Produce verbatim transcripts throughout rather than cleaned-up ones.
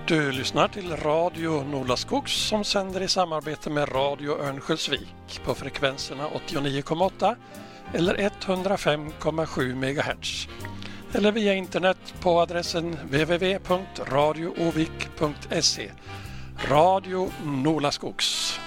Du lyssnar till Radio Nolaskogs som sänder i samarbete med Radio Örnsköldsvik på frekvenserna åttionio komma åtta eller hundrafem komma sju megahertz. Eller via internet på adressen w w w punkt radio ovik punkt se. Radio Nolaskogs.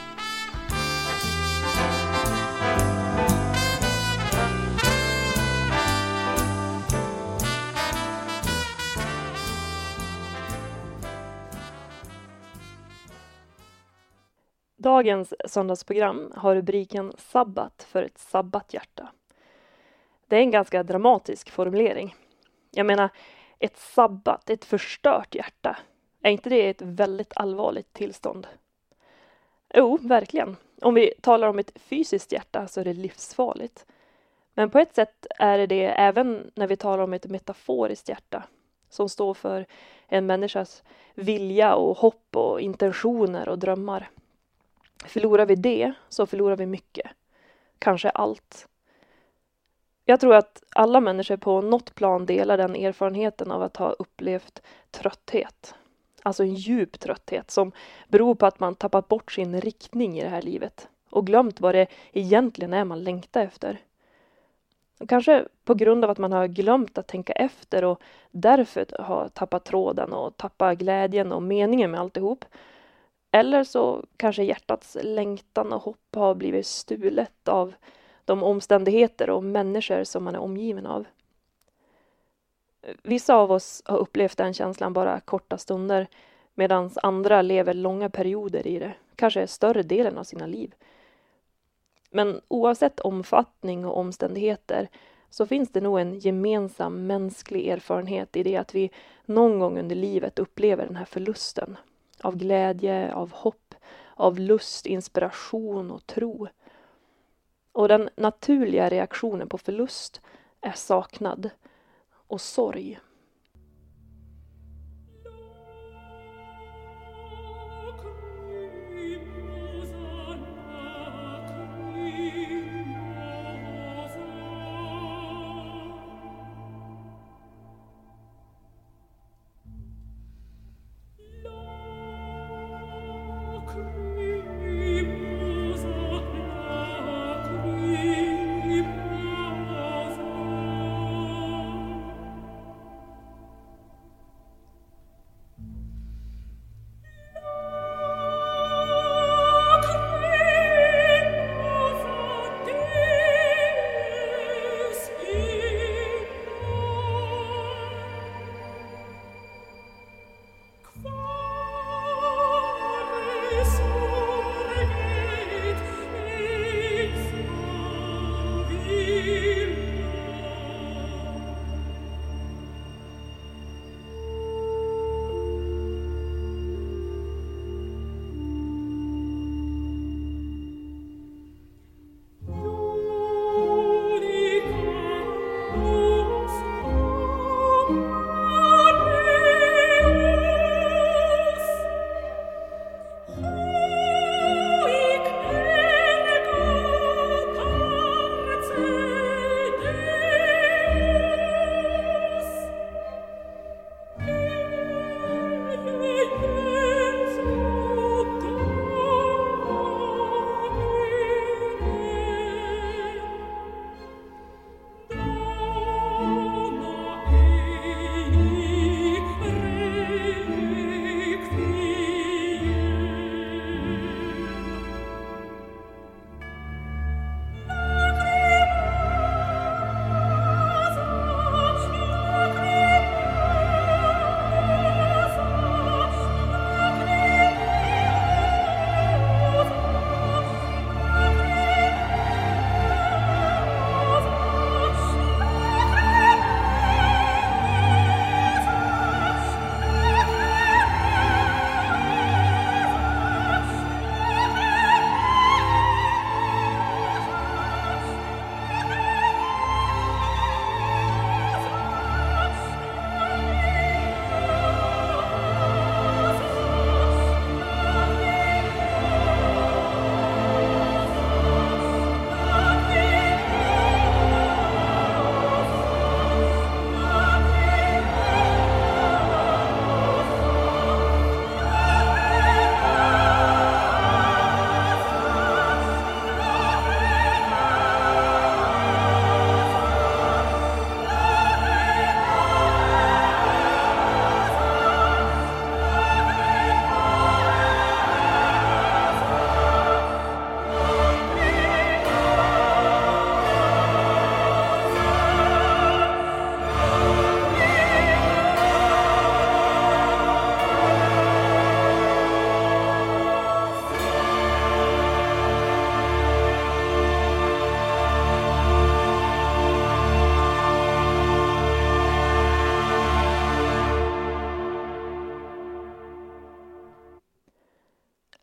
Dagens söndagsprogram har rubriken Sabbat för ett sabbathjärta. Det är en ganska dramatisk formulering. Jag menar, ett sabbat, ett förstört hjärta. Är inte det ett väldigt allvarligt tillstånd? Jo, verkligen. Om vi talar om ett fysiskt hjärta så är det livsfarligt. Men på ett sätt är det det även när vi talar om ett metaforiskt hjärta. Som står för en människas vilja och hopp och intentioner och drömmar. Förlorar vi det så förlorar vi mycket. Kanske allt. Jag tror att alla människor på något plan delar den erfarenheten av att ha upplevt trötthet. Alltså en djup trötthet som beror på att man tappat bort sin riktning i det här livet. Och glömt vad det egentligen är man längtar efter. Och kanske på grund av att man har glömt att tänka efter och därför har tappat tråden och tappat glädjen och meningen med alltihop. Eller så kanske hjärtats längtan och hopp har blivit stulet av de omständigheter och människor som man är omgiven av. Vissa av oss har upplevt den känslan bara korta stunder medan andra lever långa perioder i det, kanske större delen av sina liv. Men oavsett omfattning och omständigheter så finns det nog en gemensam mänsklig erfarenhet i det att vi någon gång under livet upplever den här förlusten. Av glädje, av hopp, av lust, inspiration och tro. Och den naturliga reaktionen på förlust är saknad och sorg.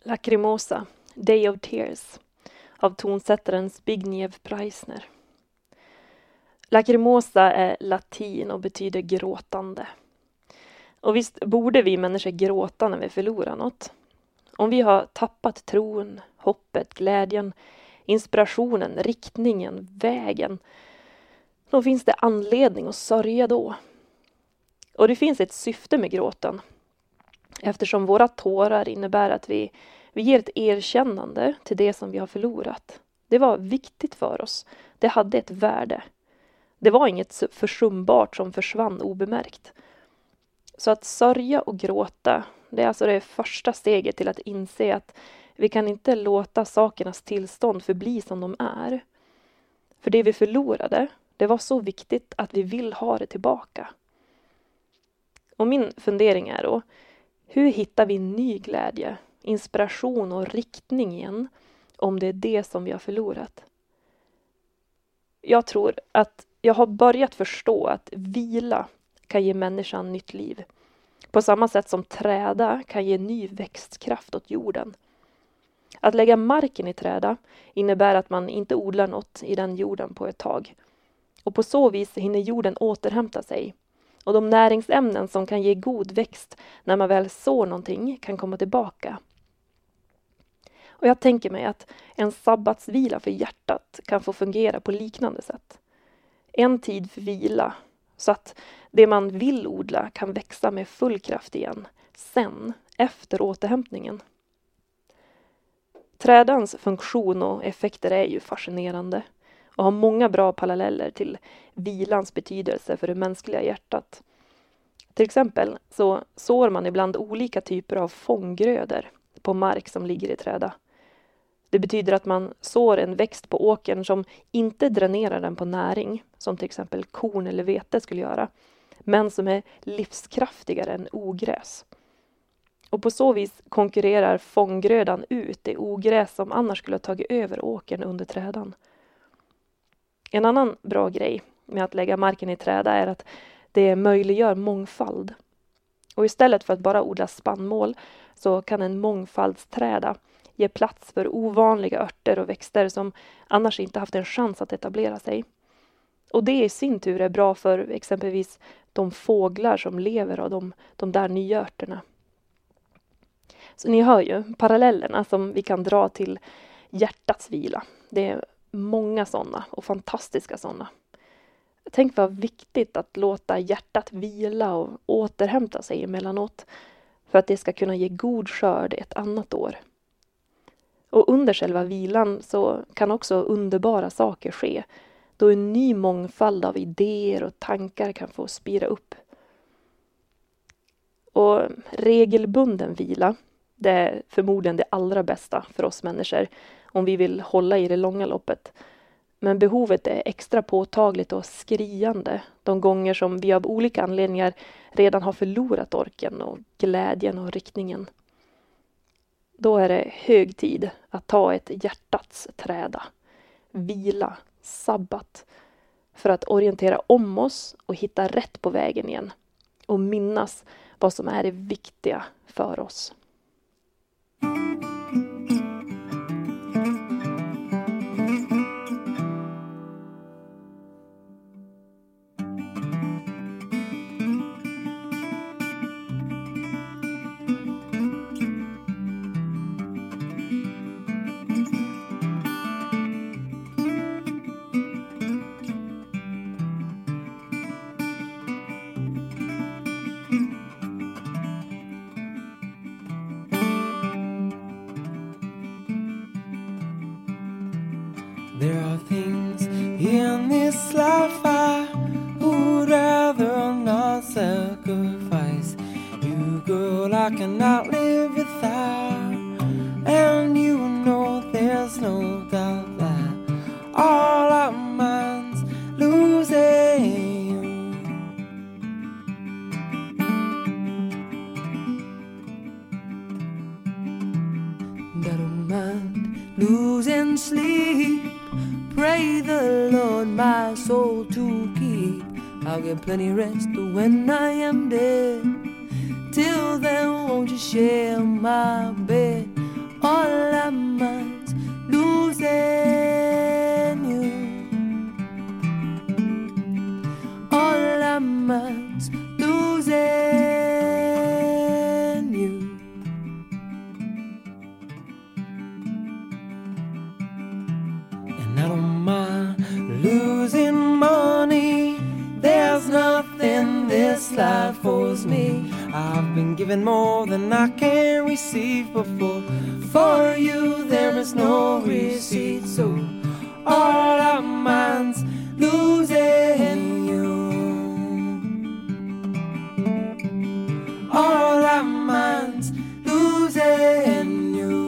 Lacrimosa, Day of Tears av tonsättaren Zbigniew Preissner. Lacrimosa är latin och betyder gråtande. Och visst borde vi människor gråta när vi förlorar något. Om vi har tappat tron, hoppet, glädjen, inspirationen, riktningen, vägen, då finns det anledning att sörja då. Och det finns ett syfte med gråten. Eftersom våra tårar innebär att vi, vi ger ett erkännande till det som vi har förlorat. Det var viktigt för oss. Det hade ett värde. Det var inget försumbart som försvann obemärkt. Så att sörja och gråta, det är alltså det första steget till att inse att vi kan inte låta sakernas tillstånd förbli som de är. För det vi förlorade, det var så viktigt att vi vill ha det tillbaka. Och min fundering är då, hur hittar vi ny glädje, inspiration och riktning igen om det är det som vi har förlorat? Jag tror att jag har börjat förstå att vila kan ge människan nytt liv. På samma sätt som träda kan ge ny växtkraft åt jorden. Att lägga marken i träda innebär att man inte odlar något i den jorden på ett tag. Och på så vis hinner jorden återhämta sig. Och de näringsämnen som kan ge god växt när man väl sår någonting kan komma tillbaka. Och jag tänker mig att en sabbatsvila för hjärtat kan få fungera på liknande sätt. En tid för vila så att det man vill odla kan växa med full kraft igen. Sen, efter återhämtningen. Trädans funktion och effekter är ju fascinerande och har många bra paralleller till vilans betydelse för det mänskliga hjärtat. Till exempel så sår man ibland olika typer av fånggrödor på mark som ligger i träda. Det betyder att man sår en växt på åkern som inte dränerar den på näring, som till exempel korn eller vete skulle göra, men som är livskraftigare än ogräs. Och på så vis konkurrerar fånggrödan ut det ogräs som annars skulle ha tagit över åkern under trädan. En annan bra grej med att lägga marken i träda är att det möjliggör mångfald. Och istället för att bara odla spannmål så kan en mångfaldsträda ge plats för ovanliga örter och växter som annars inte haft en chans att etablera sig. Och det i sin tur är bra för exempelvis de fåglar som lever av de, de där nya örterna. Så ni hör ju parallellerna som vi kan dra till hjärtats vila. Det är många sådana och fantastiska sådana. Tänk vad viktigt att låta hjärtat vila och återhämta sig emellanåt för att det ska kunna ge god skörd ett annat år. Och under själva vilan så kan också underbara saker ske, då en ny mångfald av idéer och tankar kan få spira upp. Och regelbunden vila, det är förmodligen det allra bästa för oss människor om vi vill hålla i det långa loppet. Men behovet är extra påtagligt och skriande de gånger som vi av olika anledningar redan har förlorat orken och glädjen och riktningen. Då är det hög tid att ta ett hjärtats träda, vila, sabbat, för att orientera om oss och hitta rätt på vägen igen och minnas vad som är det viktiga för oss. There are things in this life I would rather not sacrifice. You, girl, I cannot live without. And you know there's no doubt that all our minds losing you. I don't mind losing sleep. Pray the Lord my soul to keep. I'll get plenty rest when I am dead. Till then won't you share my bed? all our minds losing you. All our minds losing you. And I don't mind losing money. There's nothing this life owes me. I've been given more than I can receive before. For you there is no receipt. So all our minds losing you. All our minds losing you.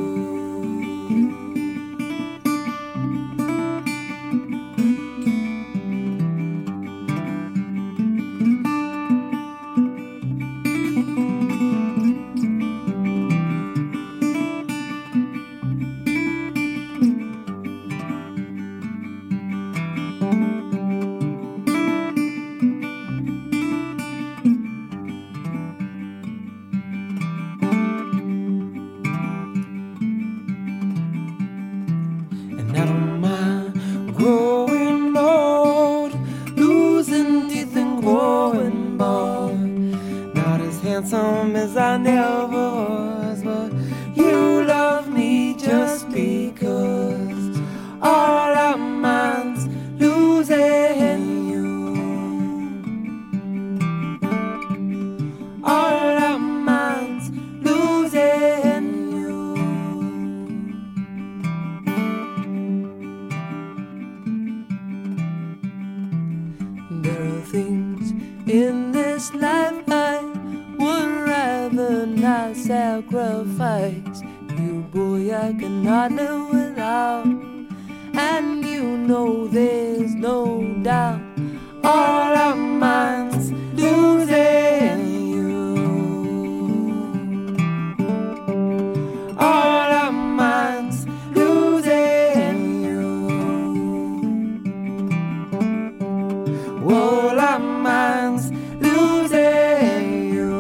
Handsome as I never was, but you love me just because. All our minds losing you. All our minds losing you. There are things in this life I would rather not sacrifice. You, boy, I cannot live without. And you know there's no doubt. All our minds losing you. All our minds losing you. All our minds losing you.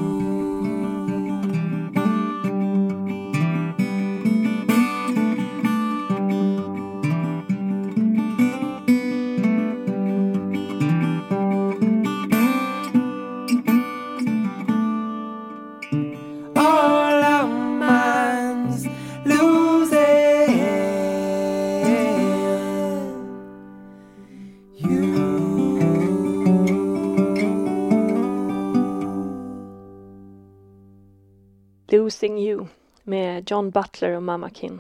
All our minds losing you. Losing You med John Butler och Mama Kin.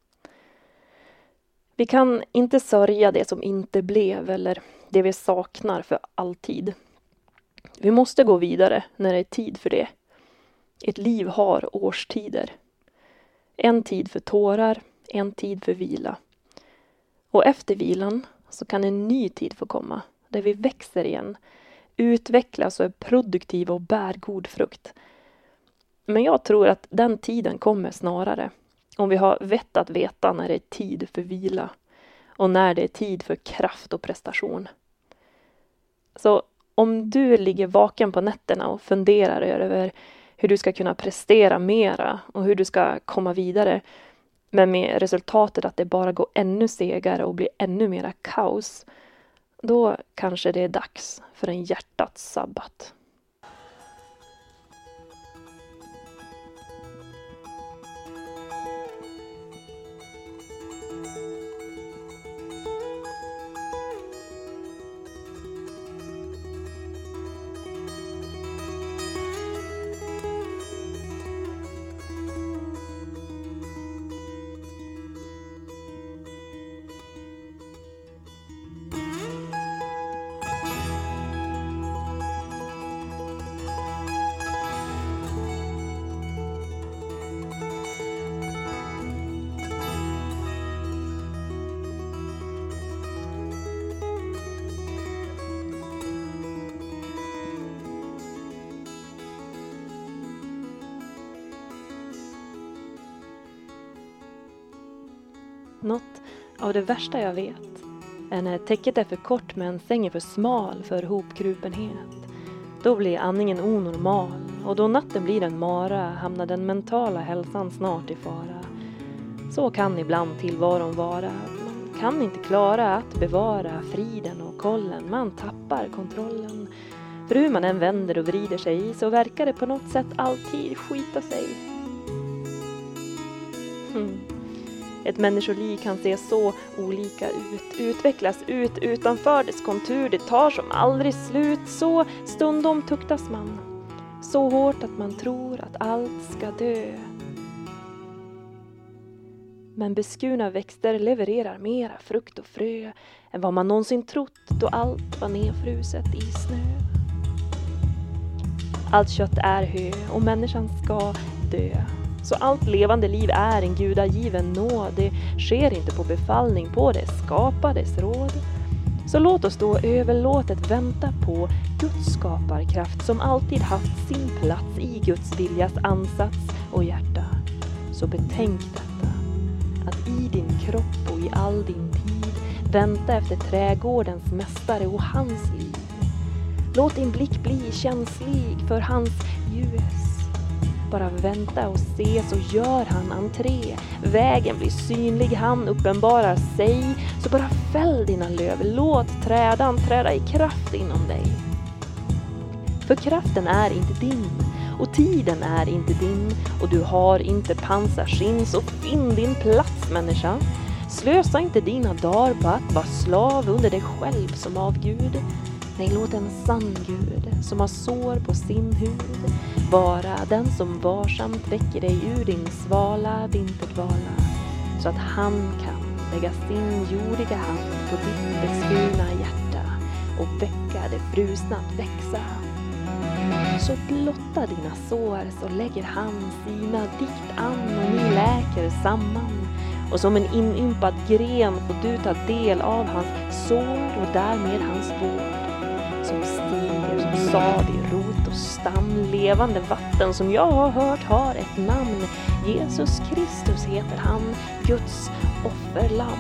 Vi kan inte sörja det som inte blev eller det vi saknar för alltid. Vi måste gå vidare när det är tid för det. Ett liv har årstider. En tid för tårar, en tid för vila. Och efter vilan så kan en ny tid få komma där vi växer igen, utvecklas och är produktiva och bär god frukt. Men jag tror att den tiden kommer snarare om vi har vett att veta när det är tid för vila och när det är tid för kraft och prestation. Så om du ligger vaken på nätterna och funderar över hur du ska kunna prestera mera och hur du ska komma vidare, men med resultatet att det bara går ännu segare och blir ännu mera kaos, då kanske det är dags för en hjärtats sabbat. Något av det värsta jag vet är när täcket är för kort men sängen för smal för hopkrupenhet. Då blir andningen onormal och då natten blir en mara hamnar den mentala hälsan snart i fara. Så kan ibland tillvaron vara. Man kan inte klara att bevara friden och kollen. Man tappar kontrollen. För hur man än vänder och vrider sig så verkar det på något sätt alltid skita sig. Hmm. Ett människoliv kan se så olika ut, utvecklas ut utanför dess kontur. Det tar som aldrig slut, så stundom tuktas man. Så hårt att man tror att allt ska dö. Men beskurna växter levererar mera frukt och frö än vad man någonsin trott då allt var nedfruset i snö. Allt kött är hö och människan ska dö. Så allt levande liv är en gudagiven nåd. Det sker inte på befallning på det skapades råd. Så låt oss då överlåtet vänta på Guds skaparkraft som alltid haft sin plats i Guds viljas ansats och hjärta. Så betänk detta, att i din kropp och i all din tid vänta efter trädgårdens mästare och hans liv. Låt din blick bli känslig för hans ljus. Bara vänta och se, så gör han entré. Vägen blir synlig, han uppenbarar sig. Så bara fäll dina löv, låt trädan träda i kraft inom dig. För kraften är inte din, och tiden är inte din, och du har inte pansarskinn. Så finn din plats, människa. Slösa inte dina dagar på att vara slav under dig själv som av Gud. Nej, låt en sann Gud som har sår på sin hud vara den som varsamt väcker dig ur din svala vinterdvala, så att han kan lägga sin jordiga hand på ditt beskurna hjärta och väcka det frusna att växa. Så blotta dina sår, så lägger han sina dikt an och ni läker samman. Och som en inympad gren får du ta del av hans sår och därmed hans vård. Som stiger som sadig rot och stam, levande vatten som jag har hört har ett namn. Jesus Kristus heter han, Guds offerlamm.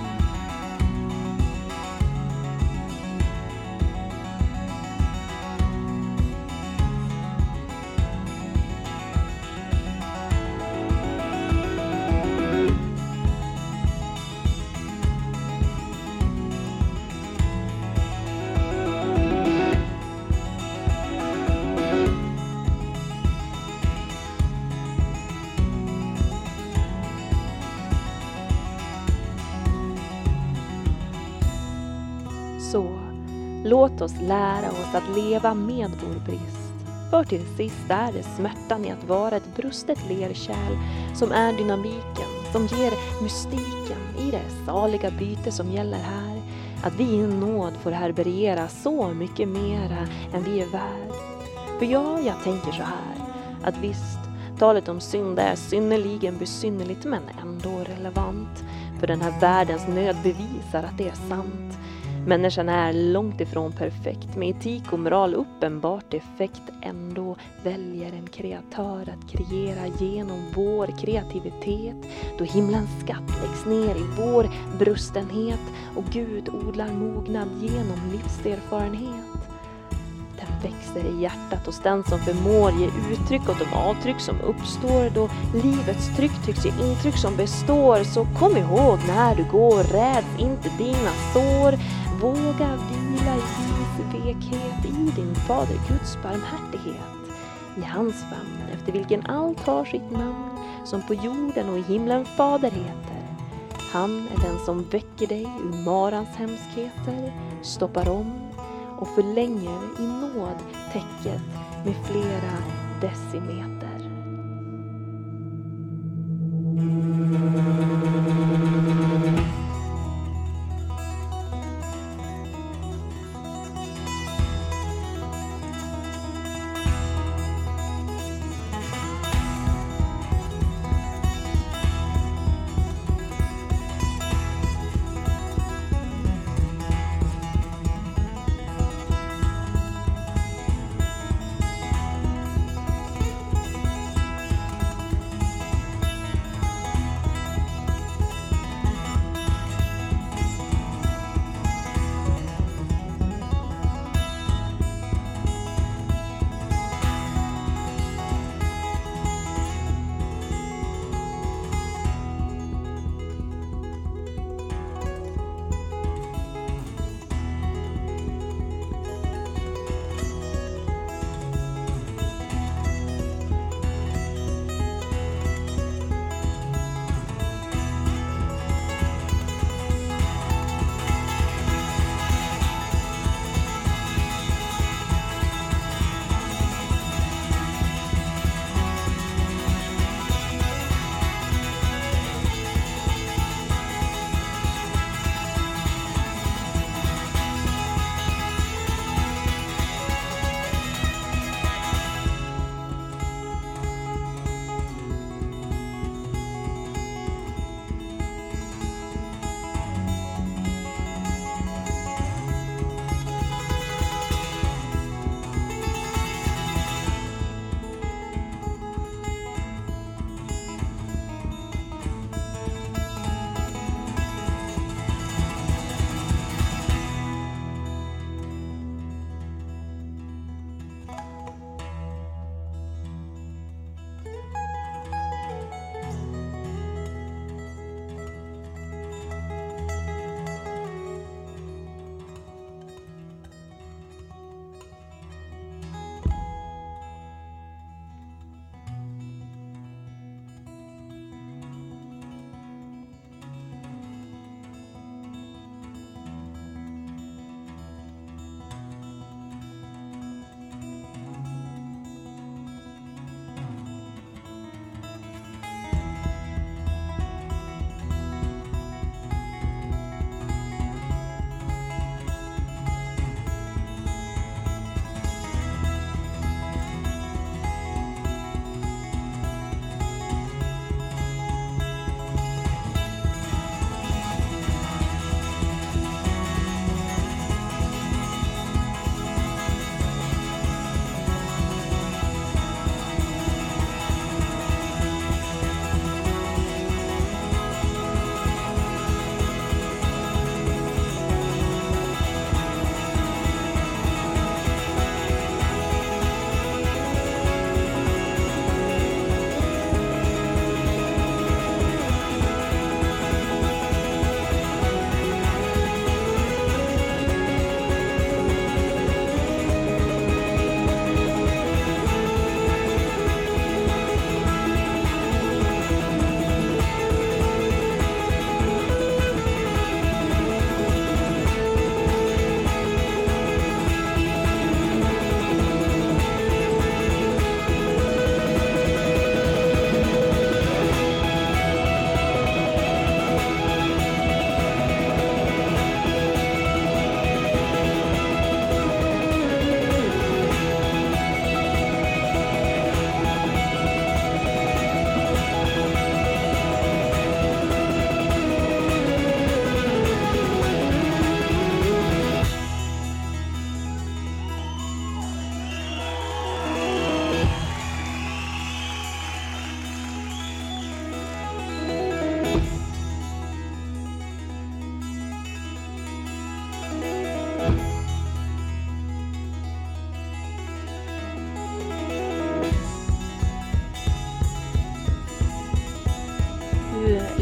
Så, låt oss lära oss att leva med vår brist. För till sist är det smärtan i att vara ett brustet lerkärl som är dynamiken, som ger mystiken i det saliga byte som gäller här. Att vi i nåd får herberera så mycket mera än vi är värd. För ja, jag tänker så här, att visst, talet om synd är synnerligen besynnerligt men ändå relevant. För den här världens nöd bevisar att det är sant. Människan är långt ifrån perfekt, med etik och moral uppenbart defekt. Ändå väljer en kreatör att kreera genom vår kreativitet. Då himlens skatt läggs ner i vår brustenhet och Gud odlar mognad genom livserfarenhet. Den växer i hjärtat hos den som förmår ge uttryck åt de avtryck som uppstår. Då livets tryck tycks ge intryck som består. Så kom ihåg när du går, räds inte dina sår. Våga vila i Guds vekhet, i din fader Guds barmhärtighet. I hans famn, efter vilken allt har sitt namn, som på jorden och i himlen fader heter. Han är den som väcker dig ur marans hemskheter, stoppar om och förlänger i nåd täcket med flera decimeter.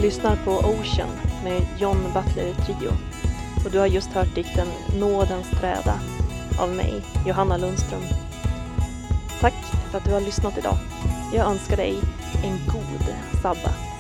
lyssnar på Ocean med John Butler Trio. Och du har just hört dikten Nådens träda av mig, Johanna Lundström. Tack för att du har lyssnat idag. Jag önskar dig en god sabbat.